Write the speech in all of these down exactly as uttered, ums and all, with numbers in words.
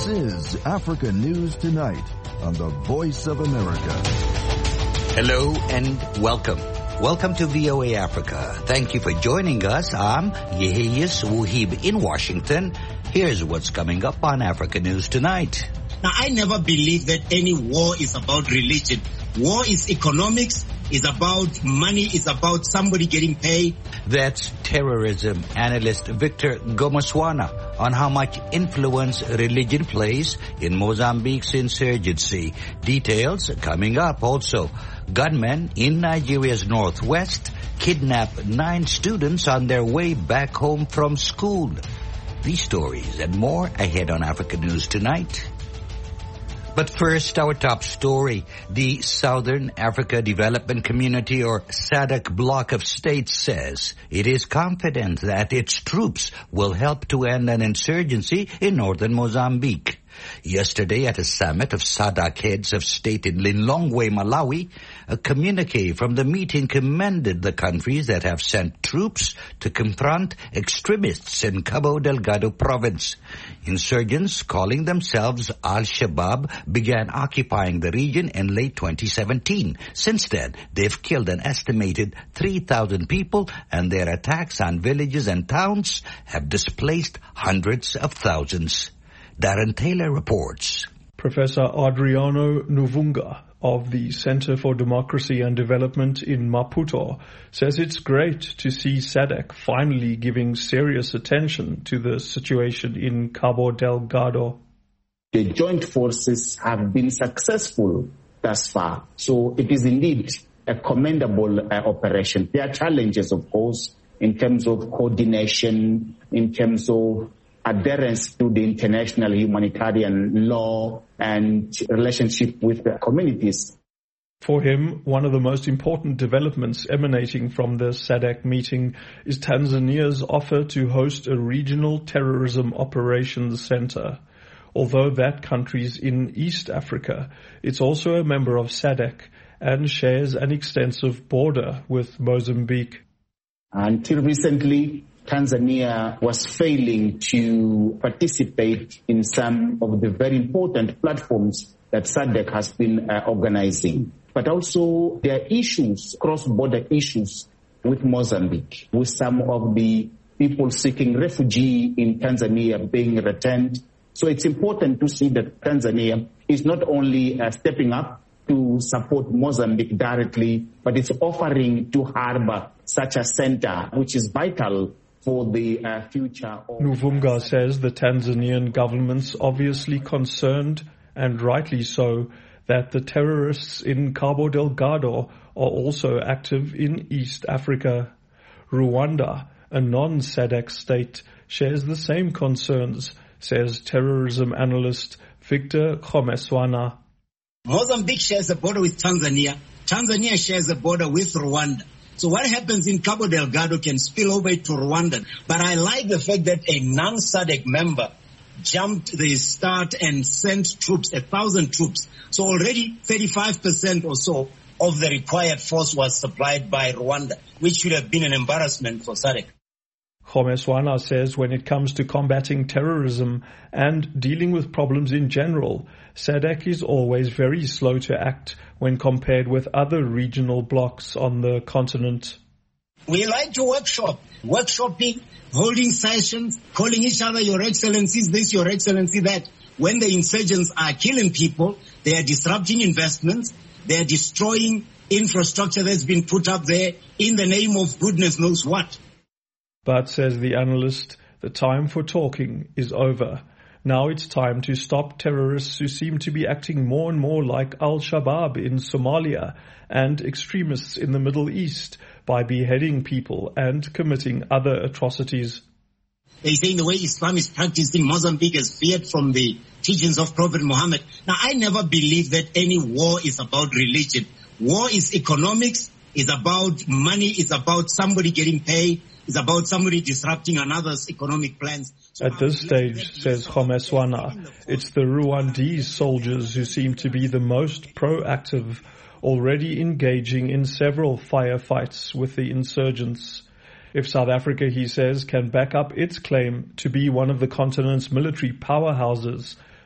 This is Africa News Tonight on the Voice of America. Hello and welcome. Welcome to V O A Africa. Thank you for joining us. I'm Yehiyas Wuhib in Washington. Here's what's coming up on Africa News Tonight. Now, I never believe that any war is about religion. War is economics, is about money, is about somebody getting paid. That's terrorism analyst Victor Gomoswana on how much influence religion plays in Mozambique's insurgency. Details coming up. Also, gunmen in Nigeria's northwest kidnap nine students on their way back home from school. These stories and more ahead on Africa News Tonight. But first, our top story. The Southern Africa Development Community, or SADC bloc of states, says it is confident that its troops will help to end an insurgency in northern Mozambique. Yesterday, at a summit of SADC heads of state in Lilongwe, Malawi, a communique from the meeting commended the countries that have sent troops to confront extremists in Cabo Delgado province. Insurgents, calling themselves Al-Shabaab, began occupying the region in late twenty seventeen. Since then, they've killed an estimated three thousand people, and their attacks on villages and towns have displaced hundreds of thousands. Darren Taylor reports. Professor Adriano Nuvunga of the Center for Democracy and Development in Maputo says it's great to see SADC finally giving serious attention to the situation in Cabo Delgado. The joint forces have been successful thus far, so it is indeed a commendable uh, operation. There are challenges, of course, in terms of coordination, in terms of adherence to the international humanitarian law and relationship with the communities. For him, one of the most important developments emanating from the SADC meeting is Tanzania's offer to host a regional terrorism operations center. Although that country's in East Africa, it's also a member of SADC and shares an extensive border with Mozambique. Until recently, Tanzania was failing to participate in some of the very important platforms that SADC has been uh, organizing. But also there are issues, cross-border issues with Mozambique, with some of the people seeking refugee in Tanzania being returned. So it's important to see that Tanzania is not only uh, stepping up to support Mozambique directly, but it's offering to harbor such a center, which is vital for the uh, future. Of Nuvunga says the Tanzanian government's obviously concerned, and rightly so, that the terrorists in Cabo Delgado are also active in East Africa. Rwanda, a non-SADC state, shares the same concerns, says terrorism analyst Victor Gomoswana. Mozambique shares a border with Tanzania. Tanzania shares a border with Rwanda. So what happens in Cabo Delgado can spill over to Rwanda. But I like the fact that a non-SADC member jumped the start and sent troops, a thousand troops. So already thirty-five percent or so of the required force was supplied by Rwanda, which should have been an embarrassment for SADC. Gomoswana says when it comes to combating terrorism and dealing with problems in general, SADC is always very slow to act when compared with other regional blocs on the continent. We like to workshop, workshopping, holding sessions, calling each other Your Excellencies this, Your Excellency that. When the insurgents are killing people, they are disrupting investments, they are destroying infrastructure that's been put up there in the name of goodness knows what. But, says the analyst, the time for talking is over. Now it's time to stop terrorists who seem to be acting more and more like Al-Shabaab in Somalia and extremists in the Middle East by beheading people and committing other atrocities. They say the way Islam is practiced in Mozambique is veered from the teachings of Prophet Muhammad. Now, I never believe that any war is about religion. War is economics, is about money, is about somebody getting paid, is about somebody disrupting another's economic plans. So At this stage, says Gomoswana, it's the Rwandese soldiers who seem to be the most proactive, already engaging in several firefights with the insurgents. If South Africa, he says, can back up its claim to be one of the continent's military powerhouses,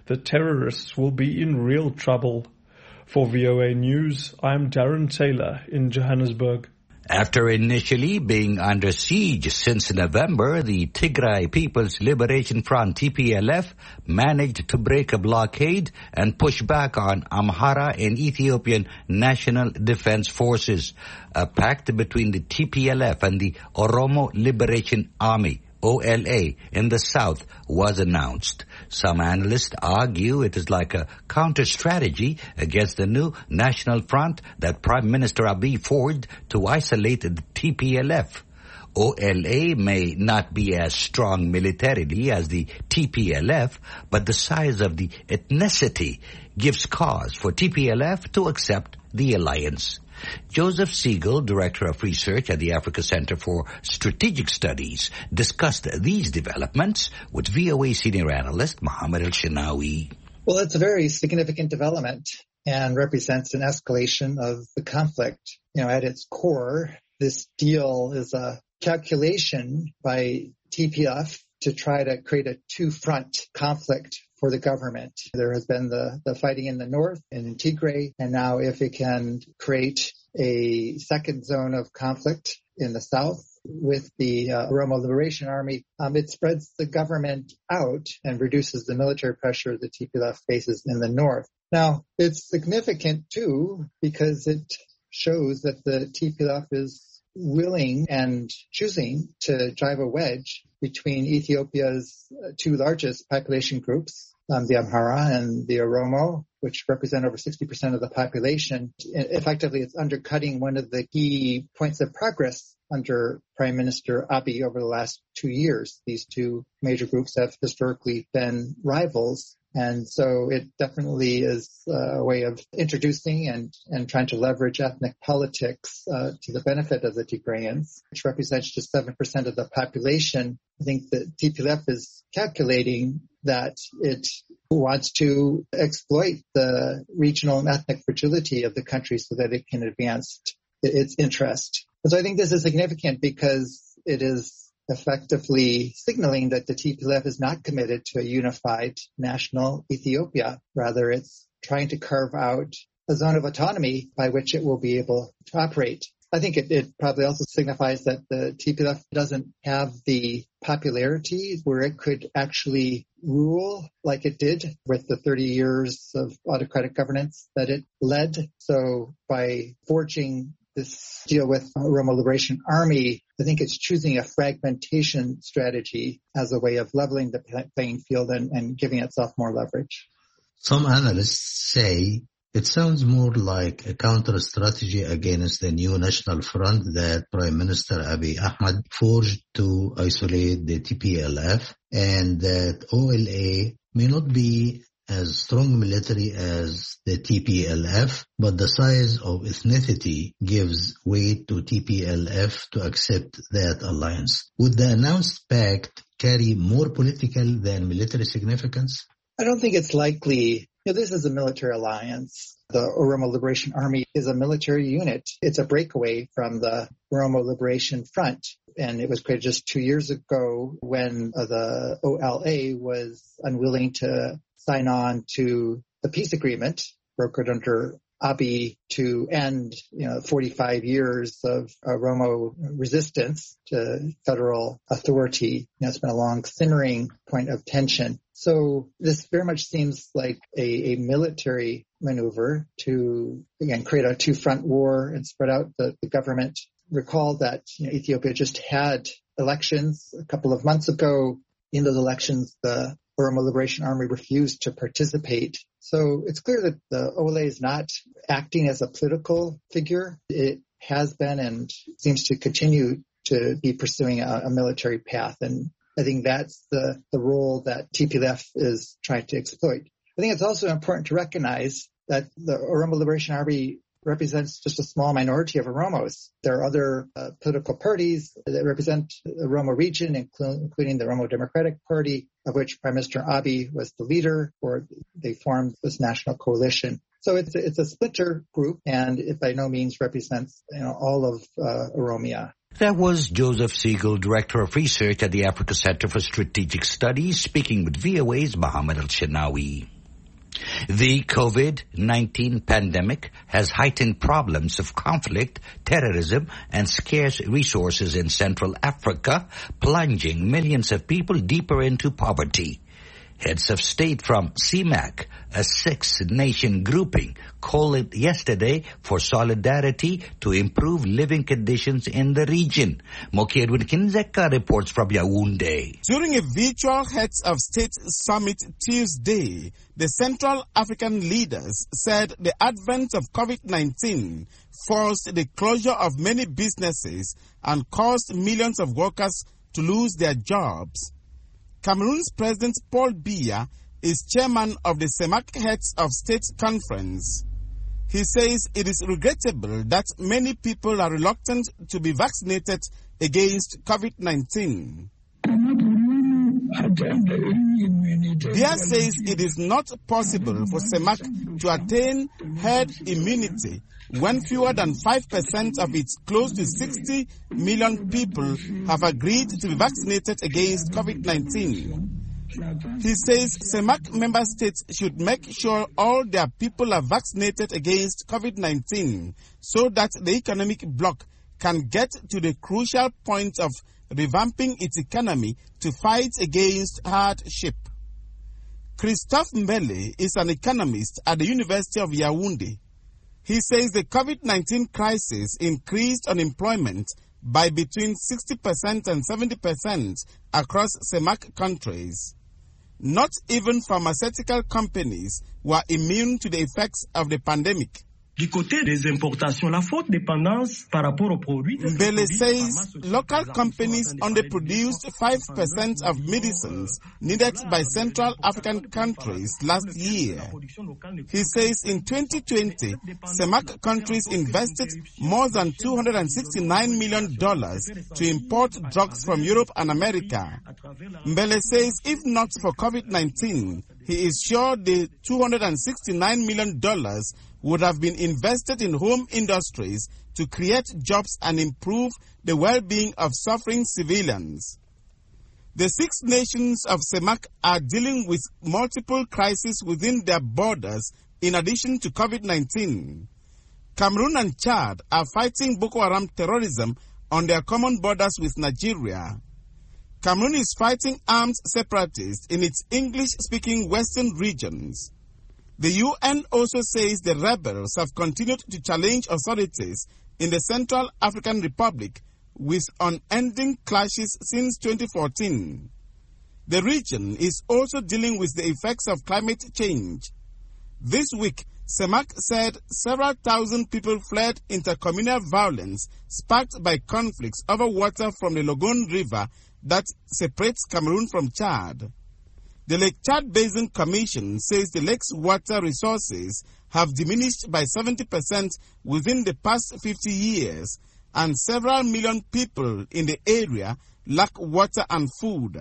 the terrorists will be in real trouble. For V O A News, I'm Darren Taylor in Johannesburg. After initially being under siege since November, the Tigray People's Liberation Front, T P L F, managed to break a blockade and push back on Amhara and Ethiopian National Defense Forces. A pact between the T P L F and the Oromo Liberation Army, O L A, in the south was announced. Some analysts argue it is like a counter-strategy against the new national front that Prime Minister Abiy forged to isolate the T P L F. O L A may not be as strong militarily as the T P L F, but the size of the ethnicity gives cause for T P L F to accept the alliance. Joseph Siegel, Director of Research at the Africa Center for Strategic Studies, discussed these developments with V O A senior analyst Mohammed El-Shenawi. Well, it's a very significant development and represents an escalation of the conflict. You know, at its core, this deal is a calculation by T P L F to try to create a two-front conflict for the government. There has been the, the fighting in the north and in Tigray, and now if it can create a second zone of conflict in the south with the uh, Oromo Liberation Army, um, it spreads the government out and reduces the military pressure the T P L F faces in the north. Now, it's significant too because it shows that the T P L F is willing and choosing to drive a wedge between Ethiopia's two largest population groups, um, the Amhara and the Oromo, which represent over sixty percent of the population. Effectively, it's undercutting one of the key points of progress under Prime Minister Abiy over the last two years. These two major groups have historically been rivals. And so it definitely is a way of introducing and, and trying to leverage ethnic politics uh, to the benefit of the Tigrayans, which represents just seven percent of the population. I think that T P L F is calculating that it wants to exploit the regional and ethnic fragility of the country so that it can advance its interest. And so I think this is significant because it is effectively signaling that the T P L F is not committed to a unified national Ethiopia. Rather, it's trying to carve out a zone of autonomy by which it will be able to operate. I think it, it probably also signifies that the T P L F doesn't have the popularity where it could actually rule like it did with the thirty years of autocratic governance that it led. So by forging this deal with Oromo Liberation Army, I think it's choosing a fragmentation strategy as a way of leveling the playing field and, and giving itself more leverage. Some analysts say it sounds more like a counter-strategy against the new national front that Prime Minister Abiy Ahmed forged to isolate the T P L F, and that O L A may not be as strong military as the T P L F, but the size of ethnicity gives weight to T P L F to accept that alliance. Would the announced pact carry more political than military significance? I don't think it's likely. You know, this is a military alliance. The Oromo Liberation Army is a military unit. It's a breakaway from the Oromo Liberation Front. And it was created just two years ago when uh, the O L A was unwilling to sign on to the peace agreement brokered under Abiy to end, you know, forty-five years of Oromo resistance to federal authority. You know, it's been a long simmering point of tension. So this very much seems like a, a military maneuver to, again, create a two-front war and spread out the, the government. Recall that, you know, Ethiopia just had elections a couple of months ago. In those elections, the Oromo Liberation Army refused to participate. So it's clear that the O L A is not acting as a political figure. It has been and seems to continue to be pursuing a, a military path. And I think that's the, the role that T P L F is trying to exploit. I think it's also important to recognize that the Oromo Liberation Army represents just a small minority of Oromos. There are other uh, political parties that represent the Oromo region, inclu- including the Oromo Democratic Party, of which Prime Minister Abiy was the leader, or they formed this national coalition. So it's a, it's a splinter group, and it by no means represents, you know, all of uh, Oromia. That was Joseph Siegel, Director of Research at the Africa Center for Strategic Studies, speaking with V O A's Mohammed El-Shenawi. The COVID nineteen pandemic has heightened problems of conflict, terrorism, and scarce resources in Central Africa, plunging millions of people deeper into poverty. Heads of state from C M A C, a six-nation grouping, called yesterday for solidarity to improve living conditions in the region. Moki Edwin Kinzeka reports from Yaoundé. During a virtual Heads of State summit Tuesday, the Central African leaders said the advent of COVID nineteen forced the closure of many businesses and caused millions of workers to lose their jobs. Cameroon's President Paul Biya is chairman of the C E M A C Heads of State Conference. He says it is regrettable that many people are reluctant to be vaccinated against COVID nineteen. Biya says it is not possible for C E M A C to attain herd immunity when fewer than five percent of its close to sixty million people have agreed to be vaccinated against COVID nineteen. He says C E M A C member states should make sure all their people are vaccinated against COVID nineteen so that the economic bloc can get to the crucial point of revamping its economy to fight against hardship. Christophe Mbele is an economist at the University of Yaoundé. He says the COVID nineteen crisis increased unemployment by between sixty percent and seventy percent across C E M A C countries. Not even pharmaceutical companies were immune to the effects of the pandemic. Du côté des importations, la forte dépendance par rapport aux produits. Mbele says local companies underproduced five percent of medicines needed by Central African countries last year. He says in twenty twenty, C E M A C countries invested more than two hundred sixty-nine million dollars to import drugs from Europe and America. Mbele says if not for COVID nineteen, he is sure the two hundred sixty-nine million dollars would have been invested in home industries to create jobs and improve the well-being of suffering civilians. The six nations of C E M A C are dealing with multiple crises within their borders in addition to COVID nineteen. Cameroon and Chad are fighting Boko Haram terrorism on their common borders with Nigeria. Cameroon is fighting armed separatists in its English-speaking western regions. The U N also says the rebels have continued to challenge authorities in the Central African Republic with unending clashes since twenty fourteen. The region is also dealing with the effects of climate change. This week, C E M A C said several thousand people fled intercommunal violence sparked by conflicts over water from the Logone River that separates Cameroon from Chad. The Lake Chad Basin Commission says the lake's water resources have diminished by seventy percent within the past fifty years, and several million people in the area lack water and food.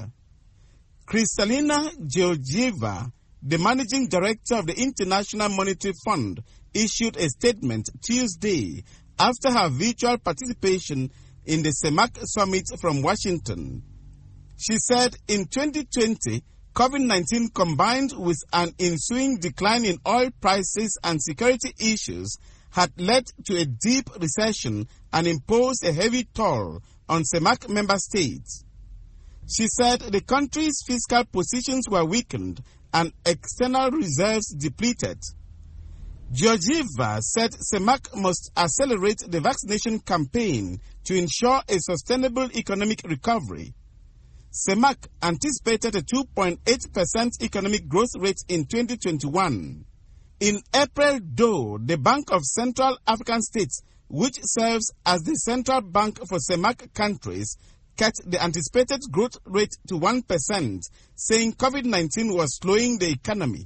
Kristalina Georgieva, the managing director of the International Monetary Fund, issued a statement Tuesday after her virtual participation in the C E M A C summit from Washington. She said in twenty twenty, COVID nineteen combined with an ensuing decline in oil prices and security issues had led to a deep recession and imposed a heavy toll on C E M A C member states. She said the country's fiscal positions were weakened and external reserves depleted. Georgieva said C E M A C must accelerate the vaccination campaign to ensure a sustainable economic recovery. C E M A C anticipated a two point eight percent economic growth rate in twenty twenty-one. In April, though, the Bank of Central African States, which serves as the central bank for C E M A C countries, cut the anticipated growth rate to one percent, saying COVID nineteen was slowing the economy.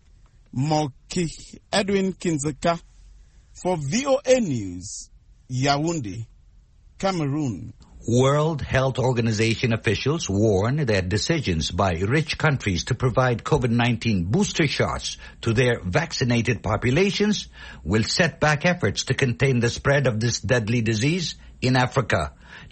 Moki Edwin Kinzeka for V O A News, Yaoundé, Cameroon. World Health Organization officials warn that decisions by rich countries to provide COVID nineteen booster shots to their vaccinated populations will set back efforts to contain the spread of this deadly disease in Africa.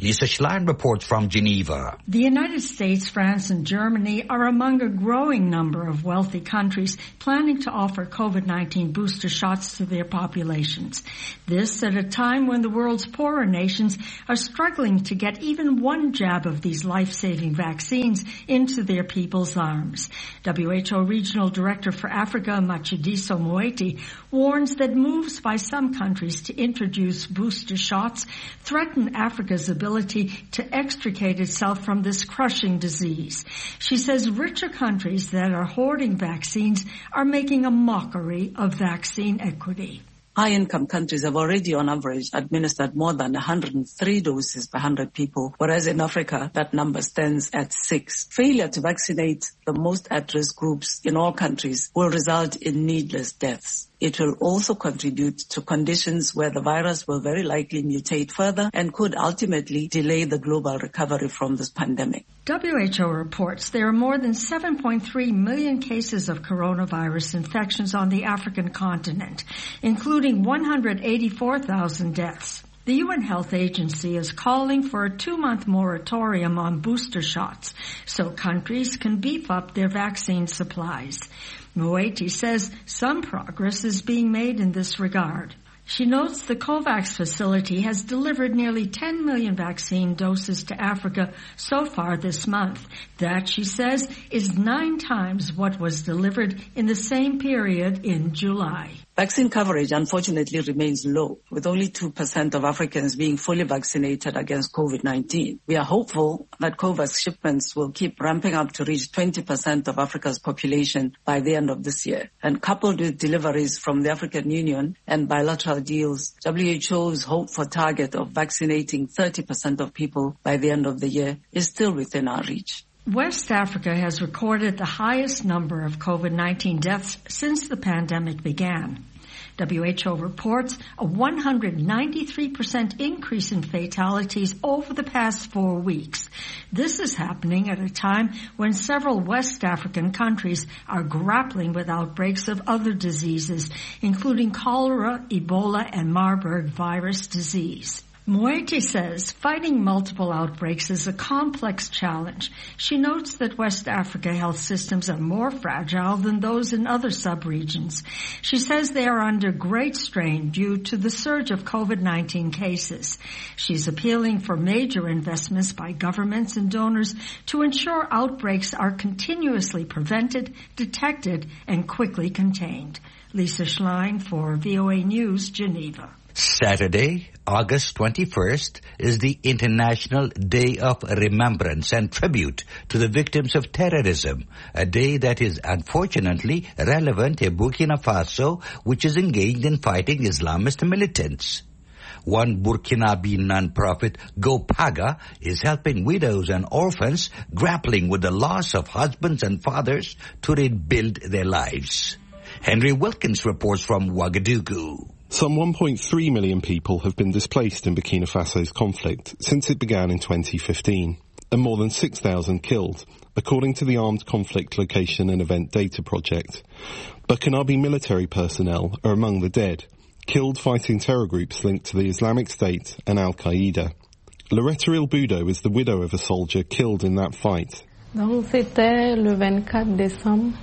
Lisa Schlein reports from Geneva. The United States, France, and Germany are among a growing number of wealthy countries planning to offer COVID nineteen booster shots to their populations. This at a time when the world's poorer nations are struggling to get even one jab of these life-saving vaccines into their people's arms. W H O Regional Director for Africa, Matshidiso Moeti, warns that moves by some countries to introduce booster shots threaten Africa's ability to extricate itself from this crushing disease. She says richer countries that are hoarding vaccines are making a mockery of vaccine equity. High-income countries have already, on average, administered more than one hundred three doses per one hundred people, whereas in Africa, that number stands at six. Failure to vaccinate the most at-risk groups in all countries will result in needless deaths. It will also contribute to conditions where the virus will very likely mutate further and could ultimately delay the global recovery from this pandemic. W H O reports there are more than seven point three million cases of coronavirus infections on the African continent, including one hundred eighty-four thousand deaths. The U N Health Agency is calling for a two-month moratorium on booster shots so countries can beef up their vaccine supplies. Moeti says some progress is being made in this regard. She notes the COVAX facility has delivered nearly ten million vaccine doses to Africa so far this month. That, she says, is nine times what was delivered in the same period in July. Vaccine coverage, unfortunately, remains low, with only two percent of Africans being fully vaccinated against COVID nineteen. We are hopeful that COVAX shipments will keep ramping up to reach twenty percent of Africa's population by the end of this year. And coupled with deliveries from the African Union and bilateral deals, W H O's hope for target of vaccinating thirty percent of people by the end of the year is still within our reach. West Africa has recorded the highest number of COVID nineteen deaths since the pandemic began. W H O reports a one hundred ninety-three percent increase in fatalities over the past four weeks. This is happening at a time when several West African countries are grappling with outbreaks of other diseases, including cholera, Ebola, and Marburg virus disease. Moeti says fighting multiple outbreaks is a complex challenge. She notes that West Africa health systems are more fragile than those in other sub-regions. She says they are under great strain due to the surge of COVID nineteen cases. She's appealing for major investments by governments and donors to ensure outbreaks are continuously prevented, detected, and quickly contained. Lisa Schlein for V O A News, Geneva. Saturday, August twenty-first, is the International Day of Remembrance and Tribute to the victims of terrorism, a day that is unfortunately relevant in Burkina Faso, which is engaged in fighting Islamist militants. One Burkinabe non-profit, GoPaga, is helping widows and orphans grappling with the loss of husbands and fathers to rebuild their lives. Henry Wilkins reports from Ouagadougou. Some one point three million people have been displaced in Burkina Faso's conflict since it began in twenty fifteen, and more than six thousand killed, according to the Armed Conflict Location and Event Data Project. Burkinabe military personnel are among the dead, killed fighting terror groups linked to the Islamic State and Al-Qaeda. Loretta Ilbudo is the widow of a soldier killed in that fight. Donc c'était le vingt-quatre décembre.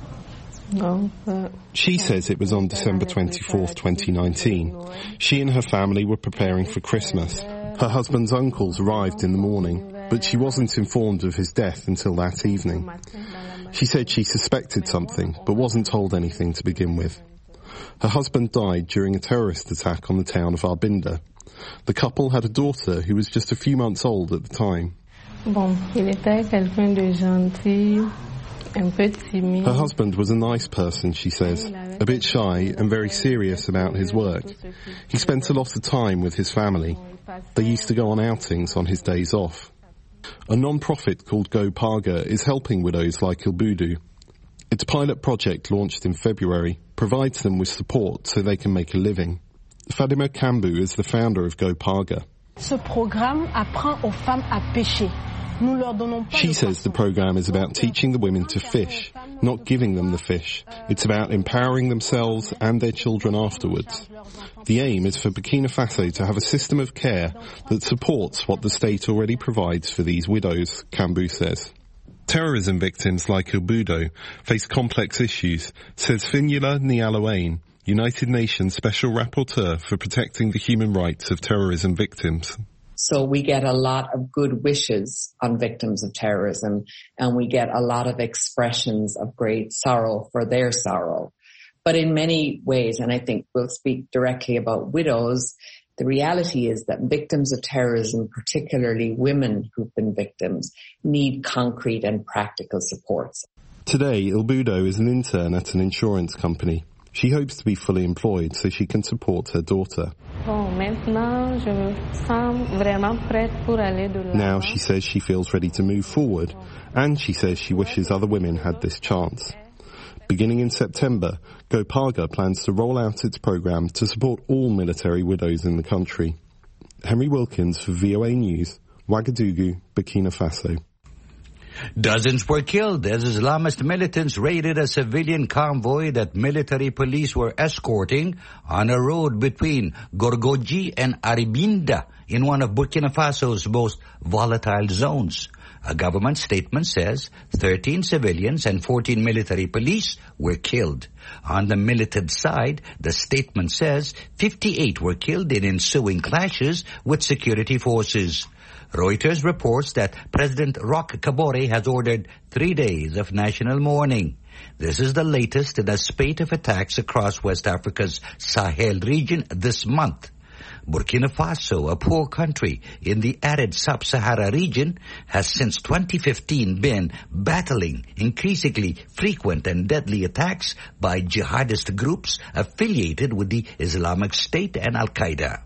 She says it was on December twenty-fourth, twenty nineteen. She and her family were preparing for Christmas. Her husband's uncles arrived in the morning, but she wasn't informed of his death until that evening. She said she suspected something, but wasn't told anything to begin with. Her husband died during a terrorist attack on the town of Arbinda. The couple had a daughter who was just a few months old at the time. Bon, il était quelqu'un de gentil. Her husband was a nice person, she says, a bit shy and very serious about his work. He spent a lot of time with his family. They used to go on outings on his days off. A non-profit called GoPaga is helping widows like Ilbudu. Its pilot project, launched in February, provides them with support so they can make a living. Fadima Kambu is the founder of GoPaga. Ce programme apprend aux femmes à pêcher. She says the program is about teaching the women to fish. not giving them the fish. It's about empowering themselves and their children afterwards. The aim is for Burkina Faso to have a system of care that supports what the state already provides for these widows, Kambu says. Terrorism victims like Ilbudo face complex issues, says Finula Nialoane, United Nations Special Rapporteur for protecting the human rights of terrorism victims. So we get a lot of good wishes on victims of terrorism, and we get a lot of expressions of great sorrow for their sorrow. But in many ways, and I think we'll speak directly about widows, the reality is that victims of terrorism, particularly women who've been victims, need concrete and practical supports. Today, Ilbudo is an intern at an insurance company. She hopes to be fully employed so she can support her daughter. Now she says she feels ready to move forward, and she says she wishes other women had this chance. Beginning in September, Gopaga plans to roll out its program to support all military widows in the country. Henry Wilkins for V O A News, Ouagadougou, Burkina Faso. Dozens were killed as Islamist militants raided a civilian convoy that military police were escorting on a road between Gorgoji and Aribinda in one of Burkina Faso's most volatile zones. A government statement says thirteen civilians and fourteen military police were killed. On the militant side, the statement says fifty-eight were killed in ensuing clashes with security forces. Reuters reports that President Roch Kabore has ordered three days of national mourning. This is the latest in a spate of attacks across West Africa's Sahel region this month. Burkina Faso, a poor country in the arid sub-Sahara region, has since twenty fifteen been battling increasingly frequent and deadly attacks by jihadist groups affiliated with the Islamic State and Al-Qaeda.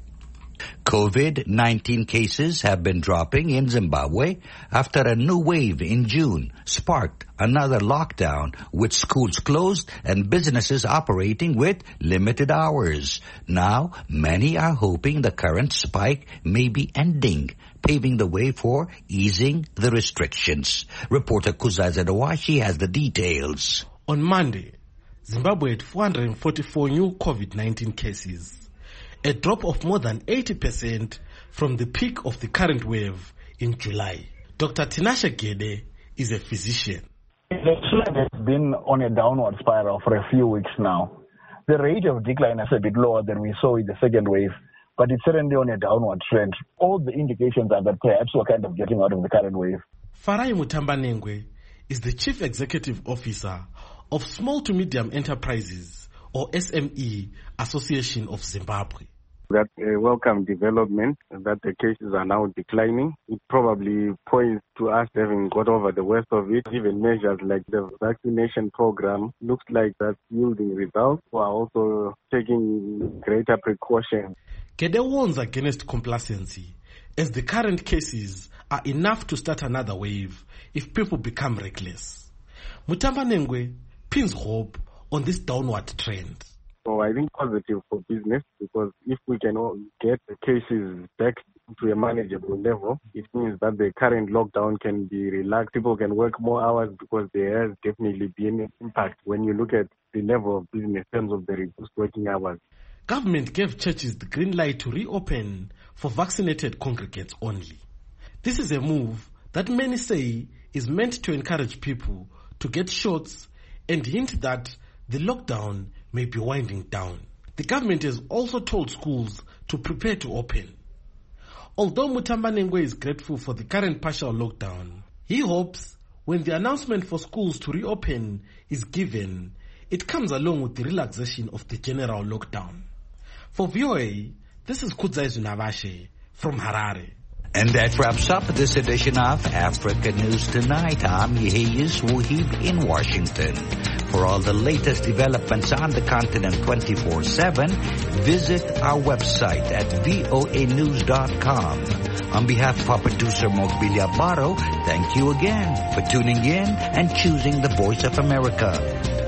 COVID nineteen cases have been dropping in Zimbabwe after a new wave in June sparked another lockdown with schools closed and businesses operating with limited hours. Now, many are hoping the current spike may be ending, paving the way for easing the restrictions. Reporter Kuzaza Dawashi has the details. On Monday, Zimbabwe had four hundred forty-four new COVID nineteen cases, a drop of more than eighty percent from the peak of the current wave in July. Doctor Tinashe Gede is a physician. The trend has been on a downward spiral for a few weeks now. The rate of decline is a bit lower than we saw in the second wave, but it's certainly on a downward trend. All the indications are that perhaps we're kind of getting out of the current wave. Farai Mutambanengwe is the Chief Executive Officer of Small to Medium Enterprises, or S M E, Association of Zimbabwe. That's a welcome development that the cases are now declining. It probably points to us having got over the worst of it. Even measures like the vaccination program looks like that's yielding results. We are also taking greater precautions. Gede warns against complacency, as the current cases are enough to start another wave if people become reckless. Mutambanengwe pins hope on this downward trend. So I think positive for business, because if we can get the cases back to a manageable level, it means that the current lockdown can be relaxed. People can work more hours because there has definitely been an impact when you look at the level of business in terms of the reduced working hours. Government gave churches the green light to reopen for vaccinated congregates only. This is a move that many say is meant to encourage people to get shots and hint that the lockdown may be winding down. The government has also told schools to prepare to open. Although Mutambanengwe is grateful for the current partial lockdown, he hopes when the announcement for schools to reopen is given, it comes along with the relaxation of the general lockdown. For V O A, this is Kudzai Zunavashe from Harare. And that wraps up this edition of Africa News Tonight. I'm Yeheyes Wahib in Washington. For all the latest developments on the continent twenty-four seven, visit our website at voa news dot com. On behalf of our producer Mokbilia Baro, thank you again for tuning in and choosing the Voice of America.